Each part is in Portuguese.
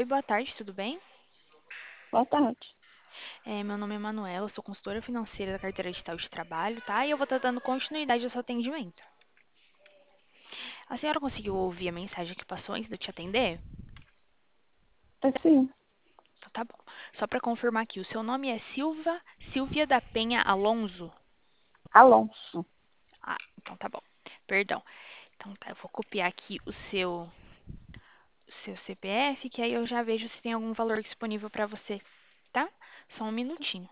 Oi, boa tarde, tudo bem? Boa tarde. Meu nome é Manuela, sou consultora financeira da carteira digital de trabalho, tá? E eu vou estar dando continuidade ao seu atendimento. A senhora conseguiu ouvir a mensagem que passou antes de eu te atender? Sim, Então tá bom. Só para confirmar aqui, o seu nome é Silvia da Penha Alonso? Alonso. Ah, então tá bom. Perdão. Então tá, eu vou copiar aqui o seu CPF, que aí eu já vejo se tem algum valor disponível para você, tá? Só um minutinho.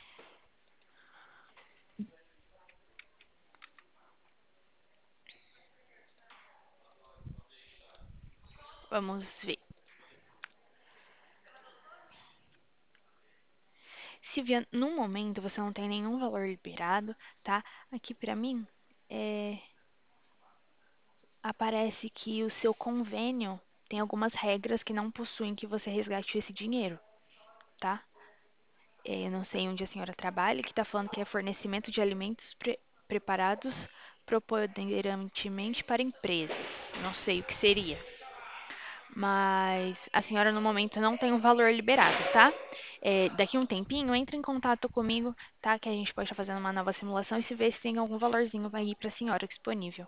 Vamos ver. Silvia, no momento você não tem nenhum valor liberado, tá? Aqui pra mim, é, aparece que o seu convênio tem algumas regras que não possuem que você resgate esse dinheiro, tá? Eu não sei onde a senhora trabalha, que tá falando que é fornecimento de alimentos preparados preponderantemente para empresas. Não sei o que seria. Mas a senhora no momento não tem um valor liberado, tá? Daqui a um tempinho, entre em contato comigo, tá? Que a gente pode estar fazendo uma nova simulação e se ver se tem algum valorzinho aí para a senhora disponível,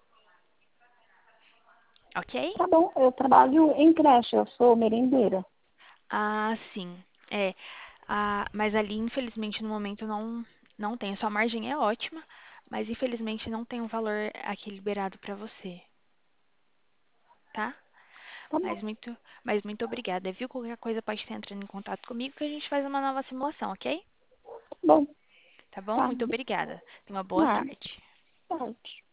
ok? Tá bom, eu trabalho em creche, eu sou merendeira. Ah, sim. É, mas ali, infelizmente, no momento não tem. Sua margem é ótima, mas infelizmente não tem um valor aqui liberado para você, tá? Tá Mas bom, muito, mas muito obrigada, viu? Qualquer coisa pode estar entrando em contato comigo que a gente faz uma nova simulação, ok? tá bom, Tá bom? tá. Muito obrigada. Tenha uma boa Nada, tarde. tarde.